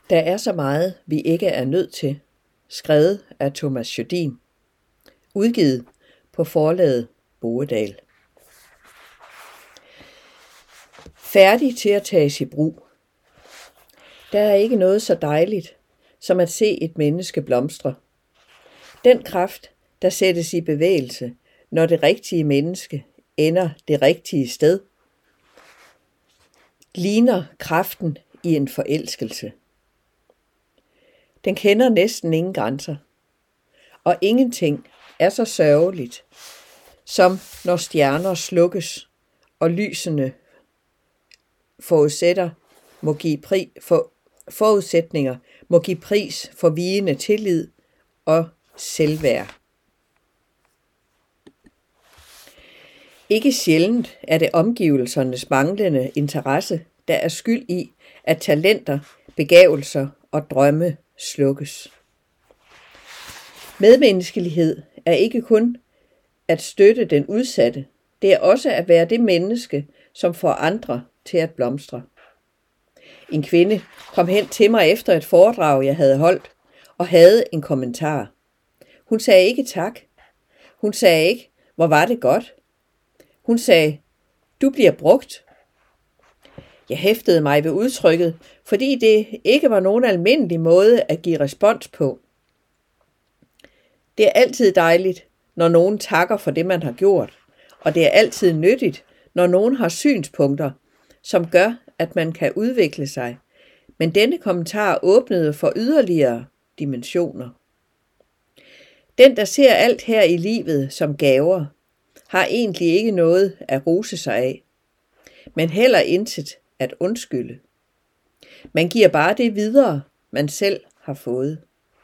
Der er så meget, vi ikke er nødt til. Skrevet af Thomas Jordin. Udgivet på forlaget Boedal. Færdig til at tages i brug. Der er ikke noget så dejligt, som at se et menneske blomstre. Den kraft, der sættes i bevægelse, når det rigtige menneske ender det rigtige sted, ligner kraften i en forelskelse. Den kender næsten ingen grænser, og ingenting er så sørgeligt, som når stjerner slukkes, og lysene forudsætninger må give pris for vigende tillid og selvværd. Ikke sjældent er det omgivelsernes manglende interesse, der er skyld i, at talenter, begavelser og drømme slukkes. Medmenneskelighed er ikke kun at støtte den udsatte, det er også at være det menneske, som får andre til at blomstre. En kvinde kom hen til mig efter et foredrag, jeg havde holdt, og havde en kommentar. Hun sagde ikke tak. Hun sagde ikke, hvor var det godt. Hun sagde, du bliver brugt. Jeg hæftede mig ved udtrykket, fordi det ikke var nogen almindelig måde at give respons på. Det er altid dejligt, når nogen takker for det, man har gjort, og det er altid nyttigt, når nogen har synspunkter, som gør, at man kan udvikle sig. Men denne kommentar åbnede for yderligere dimensioner. Den, der ser alt her i livet som gaver, har egentlig ikke noget at rose sig af, men heller intet at undskylde. Man giver bare det videre, man selv har fået.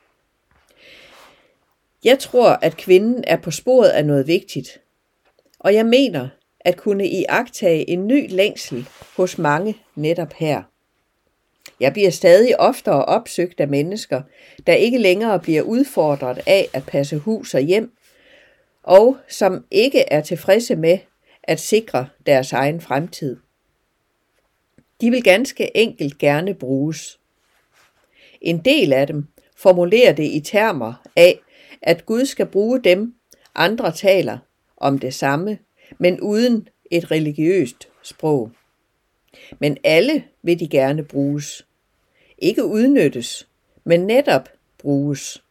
Jeg tror, at kvinden er på sporet af noget vigtigt, og jeg mener at kunne iagttage en ny længsel hos mange netop her. Jeg bliver stadig oftere opsøgt af mennesker, der ikke længere bliver udfordret af at passe hus og hjem, og som ikke er tilfredse med at sikre deres egen fremtid. De vil ganske enkelt gerne bruges. En del af dem formulerer det i termer af, at Gud skal bruge dem, andre taler om det samme, men uden et religiøst sprog. Men alle vil de gerne bruges. Ikke udnyttes, men netop bruges.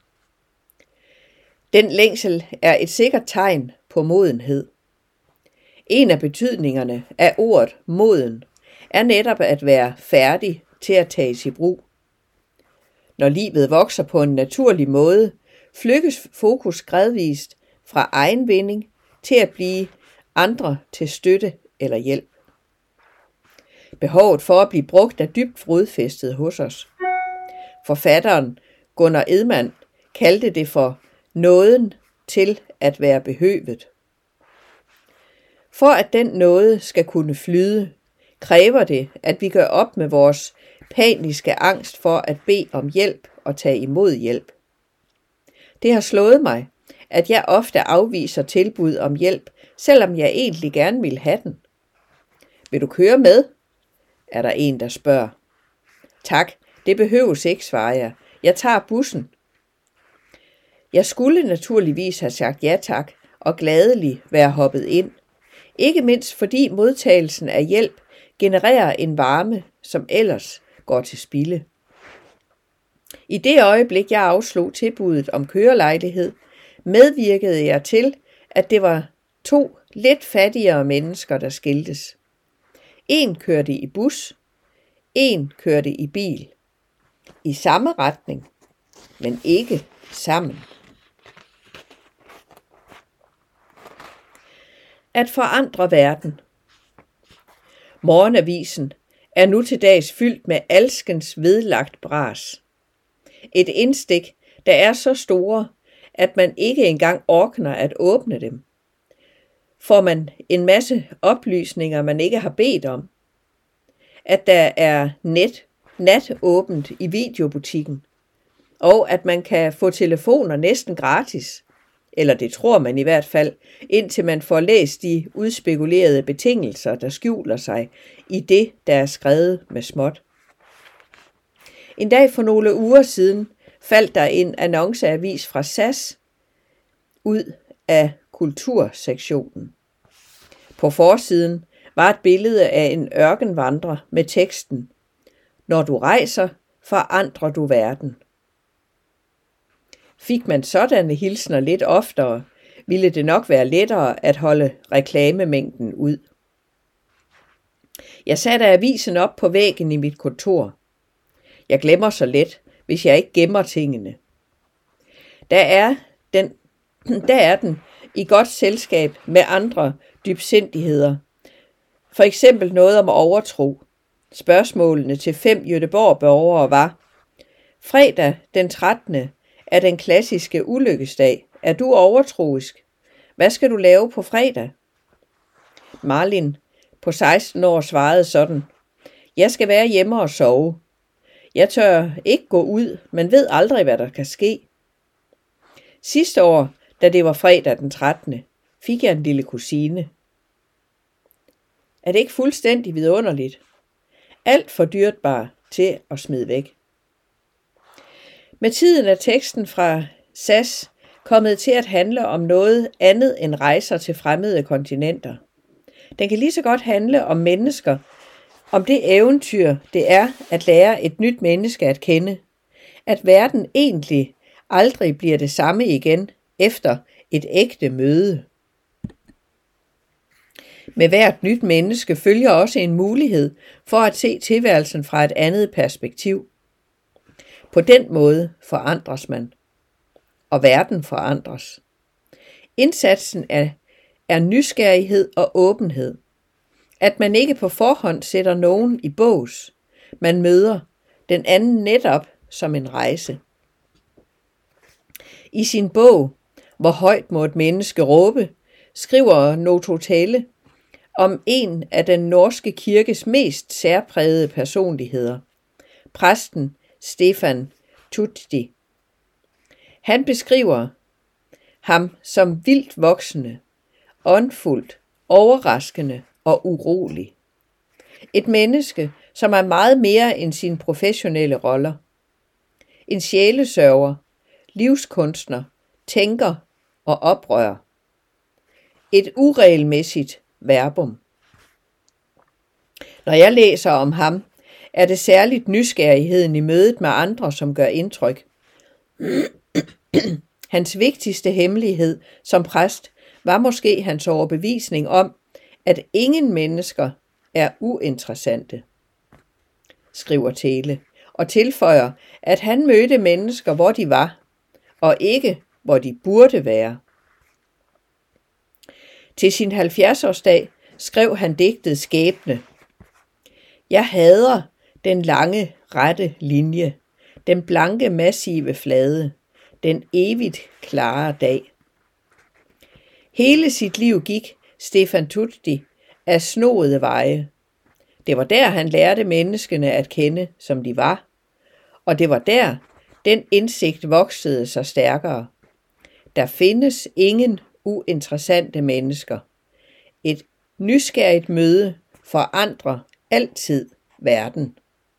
Den længsel er et sikkert tegn på modenhed. En af betydningerne af ordet moden er netop at være færdig til at tages i brug. Når livet vokser på en naturlig måde, flykkes fokus gradvist fra egen vinding til at blive andre til støtte eller hjælp. Behovet for at blive brugt er dybt rodfæstet hos os. Forfatteren Gunnar Edman kaldte det for nåden til at være behøvet. For at den nåde skal kunne flyde, kræver det, at vi gør op med vores paniske angst for at bede om hjælp og tage imod hjælp. Det har slået mig, at jeg ofte afviser tilbud om hjælp, selvom jeg egentlig gerne vil have den. Vil du køre med? Er der en, der spørger. Tak, det behøves ikke, svarer jeg. Jeg tager bussen. Jeg skulle naturligvis have sagt ja tak og gladelig være hoppet ind. Ikke mindst fordi modtagelsen af hjælp genererer en varme, som ellers går til spilde. I det øjeblik, jeg afslog tilbuddet om kørelejlighed, medvirkede jeg til, at det var 2 lidt fattigere mennesker, der skiltes. En kørte i bus, en kørte i bil. I samme retning, men ikke sammen. At forandre verden. Morgenavisen er nu til dags fyldt med alskens vedlagt bras. Et indstik, der er så store, at man ikke engang orkner at åbne dem. Får man en masse oplysninger, man ikke har bedt om. At der er natåbent i videobutikken, og at man kan få telefoner næsten gratis. Eller det tror man i hvert fald, indtil man får læst de udspekulerede betingelser, der skjuler sig i det, der er skrevet med småt. En dag for nogle uger siden faldt der en annonceavis fra SAS ud af kultursektionen. På forsiden var et billede af en ørkenvandrer med teksten: Når du rejser, forandrer du verden. Fik man sådanne hilsner lidt oftere, ville det nok være lettere at holde reklamemængden ud. Jeg satte avisen op på væggen i mit kontor. Jeg glemmer så let, hvis jeg ikke gemmer tingene. Der er den i godt selskab med andre dybsindigheder. For eksempel noget om overtro. Spørgsmålene til 5 Göteborg-borgere var: Fredag den 13. er den klassiske ulykkesdag. Er du overtroisk? Hvad skal du lave på fredag? Marlin på 16 år svarede sådan: Jeg skal være hjemme og sove. Jeg tør ikke gå ud, men ved aldrig, hvad der kan ske. Sidste år, da det var fredag den 13., fik jeg en lille kusine. Er det ikke fuldstændig vidunderligt? Alt for dyrt til at smide væk. Med tiden er teksten fra SAS kommet til at handle om noget andet end rejser til fremmede kontinenter. Den kan lige så godt handle om mennesker, om det eventyr, det er at lære et nyt menneske at kende. At verden egentlig aldrig bliver det samme igen efter et ægte møde. Med hvert nyt menneske følger også en mulighed for at se tilværelsen fra et andet perspektiv. På den måde forandres man, og verden forandres. Indsatsen er nysgerrighed og åbenhed. At man ikke på forhånd sætter nogen i bås. Man møder den anden netop som en rejse. I sin bog Hvor højt må et menneske råbe, skriver Noto Telle om en af den norske kirkes mest særprægede personligheder, præsten Stefan Tutti. Han beskriver ham som vildt voksende, åndfuldt, overraskende og urolig. Et menneske, som er meget mere end sine professionelle roller. En sjælesørger, livskunstner, tænker og oprører. Et uregelmæssigt verbum. Når jeg læser om ham, er det særligt nysgerrigheden i mødet med andre, som gør indtryk. Hans vigtigste hemmelighed som præst var måske hans overbevisning om, at ingen mennesker er uinteressante, skriver Tele, og tilføjer, at han mødte mennesker, hvor de var, og ikke hvor de burde være. Til sin 70-årsdag skrev han digtet Skæbne. Jeg hader den lange, rette linje, den blanke, massive flade, den evigt klare dag. Hele sit liv gik Stefan Tutti af snoede veje. Det var der, han lærte menneskene at kende, som de var, og det var der, den indsigt voksede sig stærkere. Der findes ingen uinteressante mennesker. Et nysgerrigt møde forandrer altid verden.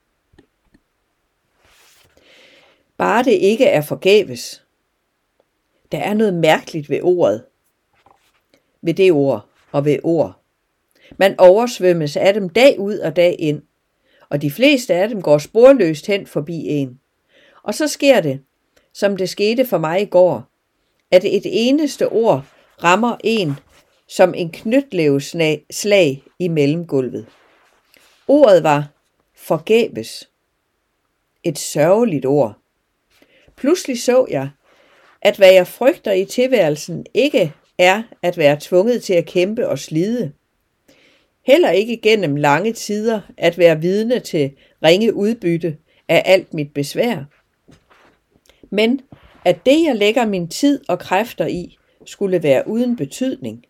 Bare det ikke er forgæves. Der er noget mærkeligt ved ordet. Ved det ord og ved ord. Man oversvømmes af dem dag ud og dag ind, og de fleste af dem går sporløst hen forbi en. Og så sker det, som det skete for mig i går, at et eneste ord rammer en som en knytlæveslag i mellemgulvet. Ordet var forgæves. Et sørgeligt ord. Pludselig så jeg, at hvad jeg frygter i tilværelsen ikke er at være tvunget til at kæmpe og slide. Heller ikke gennem lange tider at være vidne til ringe udbytte af alt mit besvær. Men at det, jeg lægger min tid og kræfter i, skulle være uden betydning.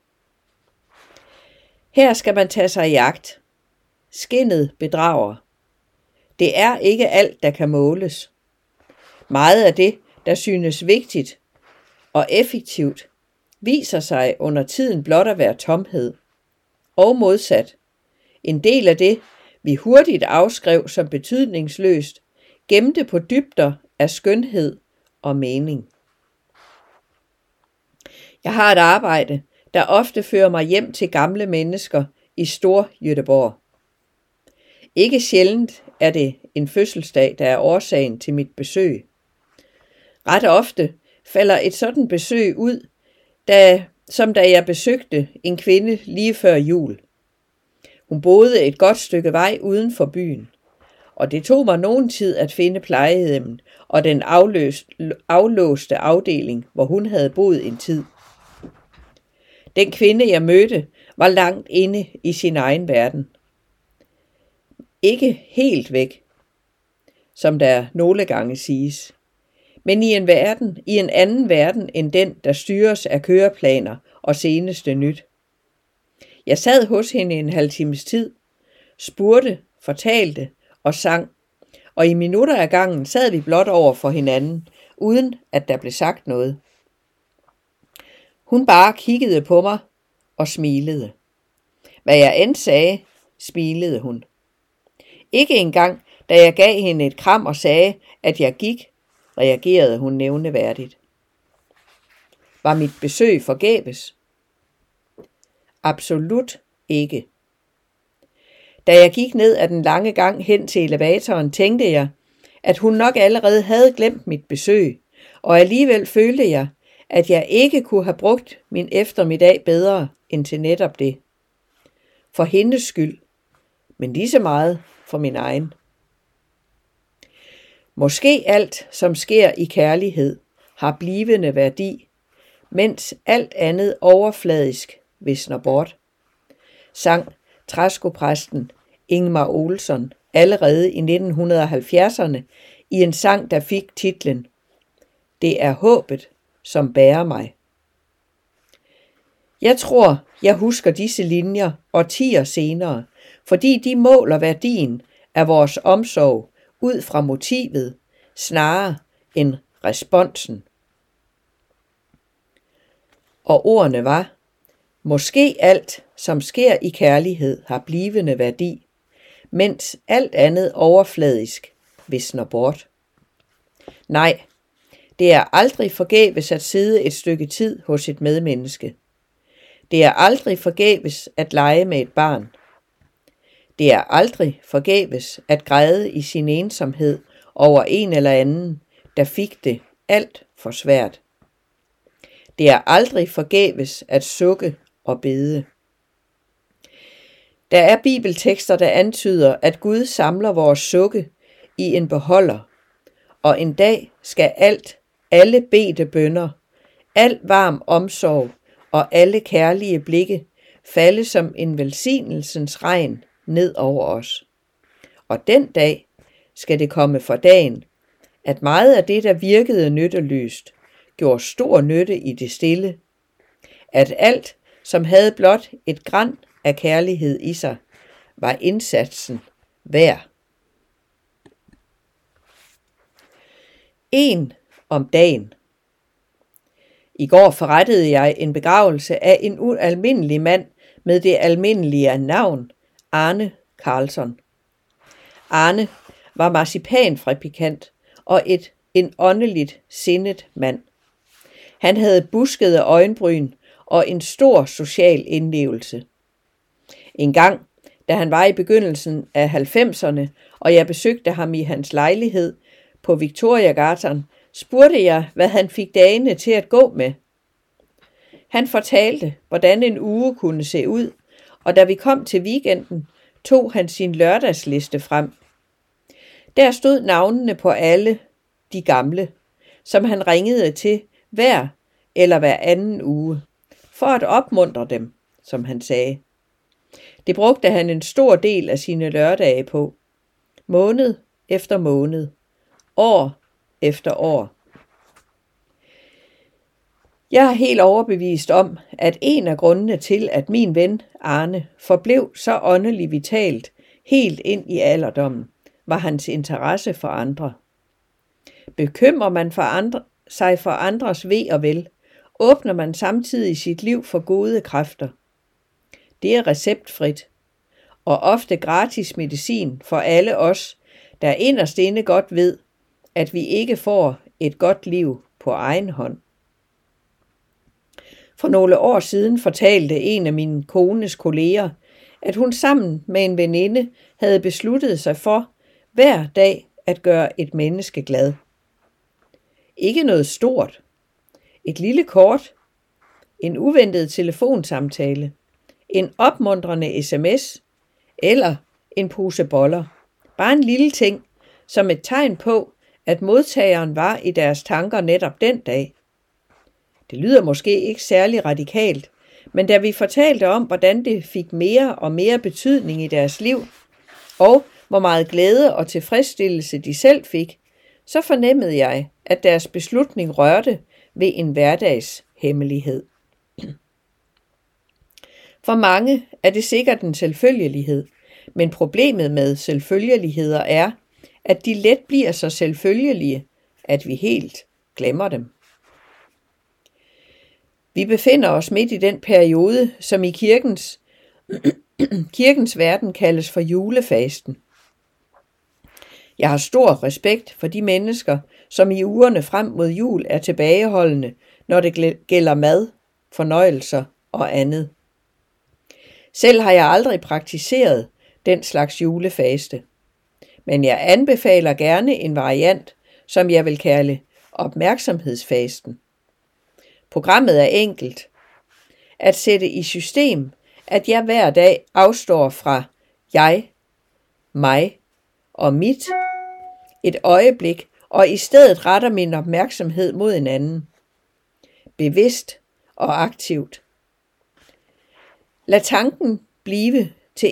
Her skal man tage sig i agt. Skindet bedrager. Det er ikke alt, der kan måles. Meget af det, der synes vigtigt og effektivt, viser sig under tiden blot at være tomhed. Og modsat. En del af det, vi hurtigt afskrev som betydningsløst, gemte på dybder af skønhed og mening. Jeg har et arbejde, der ofte fører mig hjem til gamle mennesker i Stor-Göteborg. Ikke sjældent er det en fødselsdag, der er årsagen til mit besøg. Ret ofte falder et sådan besøg ud, som da jeg besøgte en kvinde lige før jul. Hun boede et godt stykke vej uden for byen, og det tog mig nogen tid at finde plejehjemmet og den aflåste afdeling, hvor hun havde boet en tid. Den kvinde, jeg mødte, var langt inde i sin egen verden. Ikke helt væk, som der nogle gange siges, men i en anden verden end den, der styres af køreplaner og seneste nyt. Jeg sad hos hende en halv times tid, spurgte, fortalte og sang, og i minutter af gangen sad vi blot over for hinanden, uden at der blev sagt noget. Hun bare kiggede på mig og smilede. Hvad jeg end sagde, smilede hun. Ikke engang, da jeg gav hende et kram og sagde, at jeg gik, reagerede hun nævneværdigt. Var mit besøg forgæves? Absolut ikke. Da jeg gik ned ad den lange gang hen til elevatoren, tænkte jeg, at hun nok allerede havde glemt mit besøg, og alligevel følte jeg, at jeg ikke kunne have brugt min eftermiddag bedre end til netop det. For hendes skyld, men lige så meget for min egen. Måske alt, som sker i kærlighed, har blivende værdi, mens alt andet overfladisk visner bort, sang træskopræsten Ingmar Olsson allerede i 1970'erne i en sang, der fik titlen Det er håbet, som bærer mig. Jeg tror, jeg husker disse linjer årtier senere, fordi de måler værdien af vores omsorg ud fra motivet, snarere end responsen. Og ordene var, måske alt, som sker i kærlighed, har blivende værdi, mens alt andet overfladisk visner bort. Nej, det er aldrig forgæves at sidde et stykke tid hos et medmenneske. Det er aldrig forgæves at lege med et barn. Det er aldrig forgæves at græde i sin ensomhed over en eller anden, der fik det alt for svært. Det er aldrig forgæves at sukke og bede. Der er bibeltekster, der antyder, at Gud samler vores sukke i en beholder, og en dag skal alle bedte bønner, al varm omsorg og alle kærlige blikke falde som en velsignelsens regn ned over os. Og den dag skal det komme for dagen, at meget af det, der virkede nytteløst, gjorde stor nytte i det stille. At alt, som havde blot et gran af kærlighed i sig, var indsatsen værd. En om dagen. I går forrettede jeg en begravelse af en ualmindelig mand med det almindelige navn, Arne Karlsson. Arne var marcipanfabrikant og en åndeligt sindet mand. Han havde buskede øjenbryn og en stor social indlevelse. En gang, da han var i begyndelsen af 90'erne, og jeg besøgte ham i hans lejlighed på Victoriagatan, spurgte jeg, hvad han fik dagene til at gå med. Han fortalte, hvordan en uge kunne se ud, og da vi kom til weekenden, tog han sin lørdagsliste frem. Der stod navnene på alle de gamle, som han ringede til hver eller hver anden uge, for at opmuntre dem, som han sagde. Det brugte han en stor del af sine lørdage på. Måned efter måned. År efter år. Jeg er helt overbevist om, at en af grundene til, at min ven Arne forblev så åndelig vitalt helt ind i alderdommen, var hans interesse for andre. Bekymrer man sig for andres ve og vel, åbner man samtidig sit liv for gode kræfter. Det er receptfrit, og ofte gratis medicin for alle os, der inderst inde godt ved, at vi ikke får et godt liv på egen hånd. For nogle år siden fortalte en af min kones kolleger, at hun sammen med en veninde havde besluttet sig for hver dag at gøre et menneske glad. Ikke noget stort. Et lille kort. En uventet telefonsamtale. En opmuntrende sms. Eller en pose boller. Bare en lille ting, som et tegn på, at modtageren var i deres tanker netop den dag. Det lyder måske ikke særlig radikalt, men da vi fortalte om, hvordan det fik mere og mere betydning i deres liv, og hvor meget glæde og tilfredsstillelse de selv fik, så fornemmede jeg, at deres beslutning rørte ved en hverdagshemmelighed. For mange er det sikkert en selvfølgelighed, men problemet med selvfølgeligheder er, at de let bliver så selvfølgelige, at vi helt glemmer dem. Vi befinder os midt i den periode, som i kirkens verden kaldes for julefasten. Jeg har stor respekt for de mennesker, som i ugerne frem mod jul er tilbageholdende, når det gælder mad, fornøjelser og andet. Selv har jeg aldrig praktiseret den slags julefaste, men jeg anbefaler gerne en variant, som jeg vil kalde opmærksomhedsfasten. Programmet er enkelt. At sætte i system, at jeg hver dag afstår fra jeg, mig og mit et øjeblik, og i stedet retter min opmærksomhed mod en anden. Bevidst og aktivt. Lad tanken blive til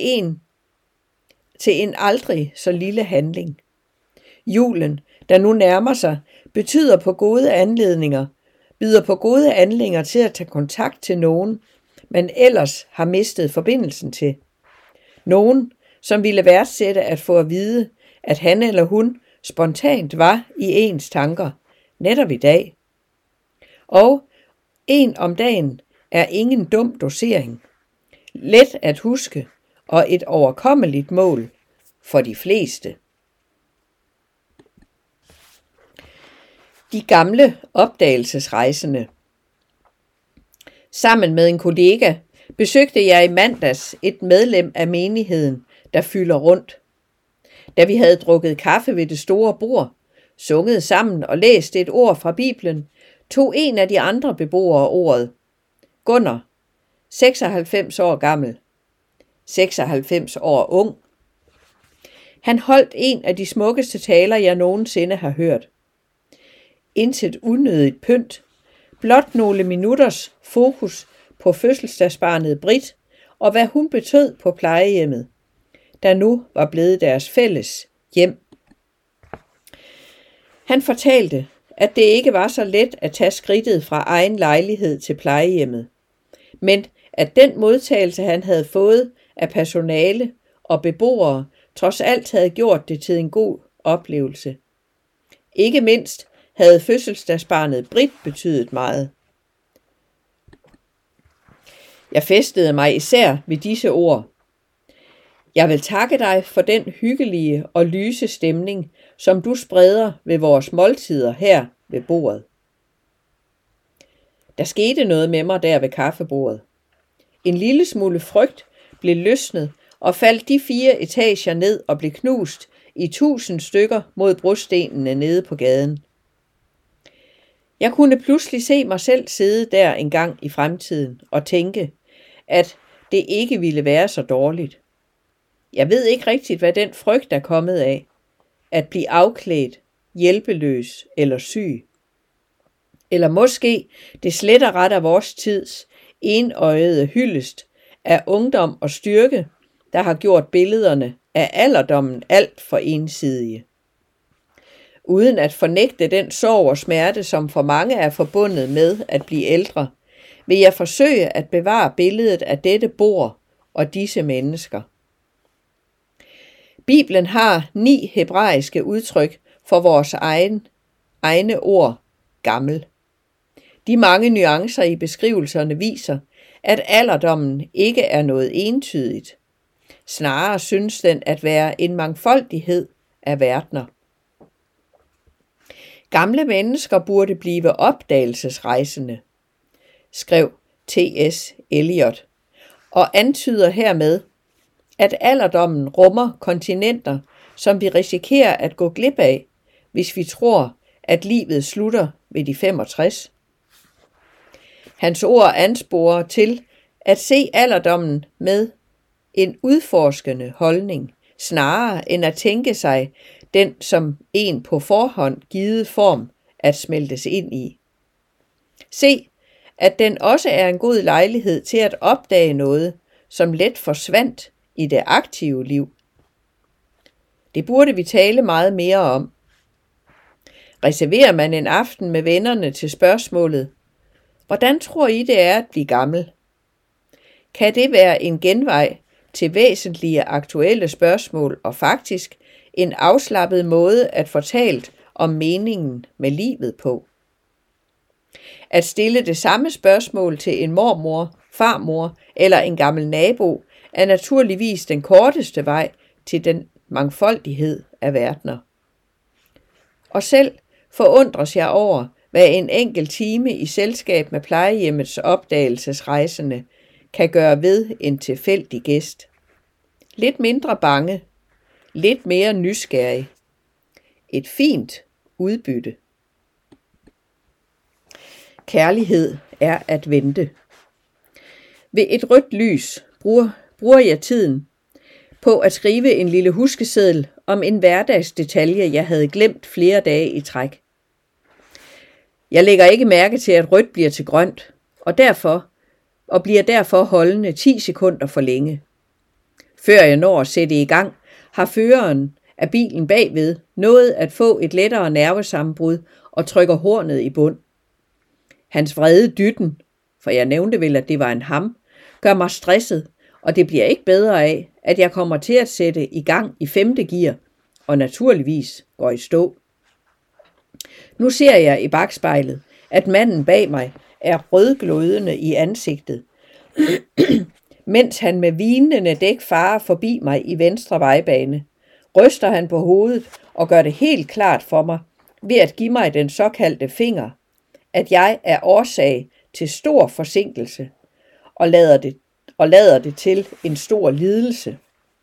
en aldrig så lille handling. Julen, der nu nærmer sig, byder på gode anledninger til at tage kontakt til nogen, man ellers har mistet forbindelsen til. Nogen, som ville værdsætte at få at vide, at han eller hun spontant var i ens tanker, netop i dag. Og en om dagen er ingen dum dosering. Let at huske og et overkommeligt mål for de fleste. De gamle opdagelsesrejsende. Sammen med en kollega besøgte jeg i mandags et medlem af menigheden, der fylder rundt. Da vi havde drukket kaffe ved det store bord, sunget sammen og læst et ord fra Bibelen, tog en af de andre beboere ordet. Gunnar, 96 år gammel, 96 år ung. Han holdt en af de smukkeste taler, jeg nogensinde har hørt. Intet unødigt pynt, blot nogle minutters fokus på fødselsdagsbarnet Britt og hvad hun betød på plejehjemmet, der nu var blevet deres fælles hjem. Han fortalte, at det ikke var så let at tage skridtet fra egen lejlighed til plejehjemmet, men at den modtagelse, han havde fået af personale og beboere, trods alt havde gjort det til en god oplevelse. Ikke mindst havde fødselsdagsbarnet Britt betydet meget. Jeg fæstede mig især ved disse ord. Jeg vil takke dig for den hyggelige og lyse stemning, som du spreder ved vores måltider her ved bordet. Der skete noget med mig der ved kaffebordet. En lille smule frygt blev løsnet og faldt de 4 etager ned og blev knust i 1000 stykker mod brostenene nede på gaden. Jeg kunne pludselig se mig selv sidde der en gang i fremtiden og tænke, at det ikke ville være så dårligt. Jeg ved ikke rigtigt, hvad den frygt er kommet af. At blive afklædt, hjælpeløs eller syg. Eller måske det slet og ret af vores tids enøjede hyldest af ungdom og styrke, der har gjort billederne af alderdommen alt for ensidige. Uden at fornægte den sorg og smerte, som for mange er forbundet med at blive ældre, vil jeg forsøge at bevare billedet af dette bord og disse mennesker. Bibelen har 9 hebraiske udtryk for vores egne ord gammel. De mange nuancer i beskrivelserne viser, at alderdommen ikke er noget entydigt. Snarere synes den at være en mangfoldighed af verdener. Gamle mennesker burde blive opdagelsesrejsende, skrev T.S. Eliot, og antyder hermed, at alderdommen rummer kontinenter, som vi risikerer at gå glip af, hvis vi tror, at livet slutter ved de 65. Hans ord ansporer til at se alderdommen med en udforskende holdning, snarere end at tænke sig den som en på forhånd givet form at smeltes ind i. Se, at den også er en god lejlighed til at opdage noget, som let forsvandt i det aktive liv. Det burde vi tale meget mere om. Reserverer man en aften med vennerne til spørgsmålet, hvordan tror I det er at blive gammel? Kan det være en genvej til væsentlige aktuelle spørgsmål og faktisk en afslappet måde at fortalt om meningen med livet på? At stille det samme spørgsmål til en mormor, farmor eller en gammel nabo er naturligvis den korteste vej til den mangfoldighed af verdener. Og selv forundres jeg over, hvad en enkelt time i selskab med plejehjemmets opdagelsesrejsende kan gøre ved en tilfældig gæst. Lidt mindre bange, lidt mere nysgerrig. Et fint udbytte. Kærlighed er at vente. Ved et rødt lys bruger jeg tiden på at skrive en lille huskeseddel om en hverdagsdetalje, jeg havde glemt flere dage i træk. Jeg lægger ikke mærke til, at rødt bliver til grønt, og bliver derfor holdende 10 sekunder for længe. Før jeg når at sætte i gang, har føreren af bilen bagved nået at få et lettere nervesammenbrud og trykker hornet i bund. Hans vrede dytten, for jeg nævnte vel, at det var en ham, gør mig stresset, og det bliver ikke bedre af, at jeg kommer til at sætte i gang i 5. gear, og naturligvis går i stå. Nu ser jeg i bakspejlet, at manden bag mig er rødglødende i ansigtet, mens han med vinende dæk farer forbi mig i venstre vejbane. Ryster han på hovedet og gør det helt klart for mig, ved at give mig den såkaldte finger, at jeg er årsag til stor forsinkelse, og lader det til en stor lidelse.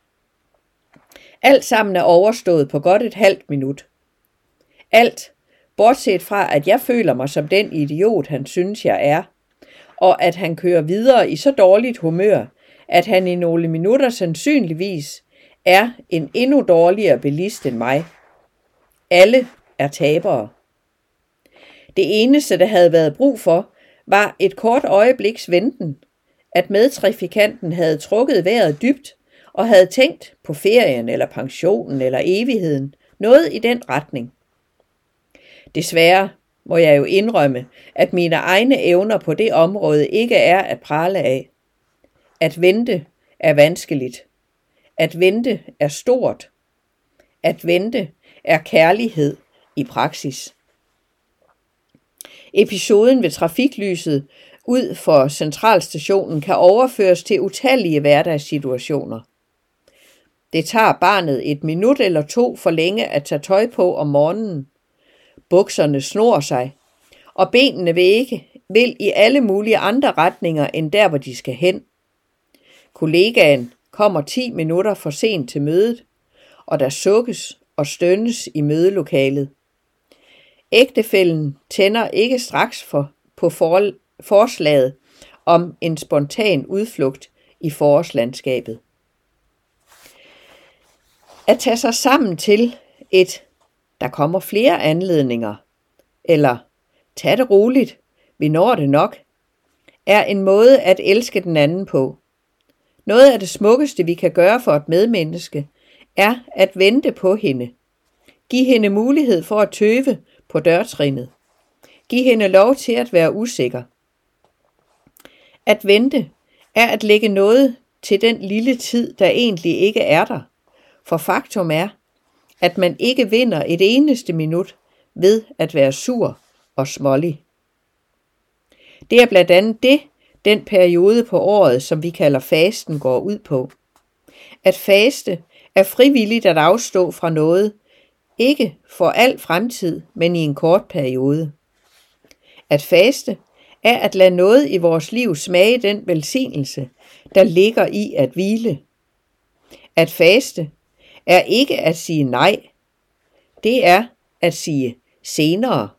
Alt sammen er overstået på godt et halvt minut. Alt, bortset fra at jeg føler mig som den idiot, han synes jeg er, og at han kører videre i så dårligt humør, at han i nogle minutter sandsynligvis er en endnu dårligere bilist end mig. Alle er tabere. Det eneste, der havde været brug for, var et kort øjebliks venten, at medtrafikanten havde trukket vejret dybt og havde tænkt på ferien eller pensionen eller evigheden, noget i den retning. Desværre må jeg jo indrømme, at mine egne evner på det område ikke er at prale af. At vente er vanskeligt. At vente er stort. At vente er kærlighed i praksis. Episoden ved trafiklyset ud for centralstationen kan overføres til utallige hverdagssituationer. Det tager barnet 1 minut eller 2 for længe at tage tøj på om morgenen. Bukserne snor sig, og benene vil i alle mulige andre retninger end der, hvor de skal hen. Kollegaen kommer 10 minutter for sent til mødet, og der sukkes og stønnes i mødelokalet. Ægtefællen tænder ikke straks på forslaget om en spontan udflugt i forårslandskabet. At tage sig sammen til der kommer flere anledninger, eller tag det roligt, vi når det nok, er en måde at elske den anden på. Noget af det smukkeste, vi kan gøre for et medmenneske, er at vente på hende. Giv hende mulighed for at tøve på dørtrinnet. Giv hende lov til at være usikker. At vente er at lægge noget til den lille tid, der egentlig ikke er der. For faktum er, at man ikke vinder et eneste minut ved at være sur og smålig. Det er blandt andet den periode på året, som vi kalder fasten, går ud på. At faste er frivilligt at afstå fra noget, Ikke for al fremtid, men i en kort periode. At faste er at lade noget i vores liv smage den velsignelse, der ligger i at hvile. At faste er ikke at sige nej. Det er at sige senere.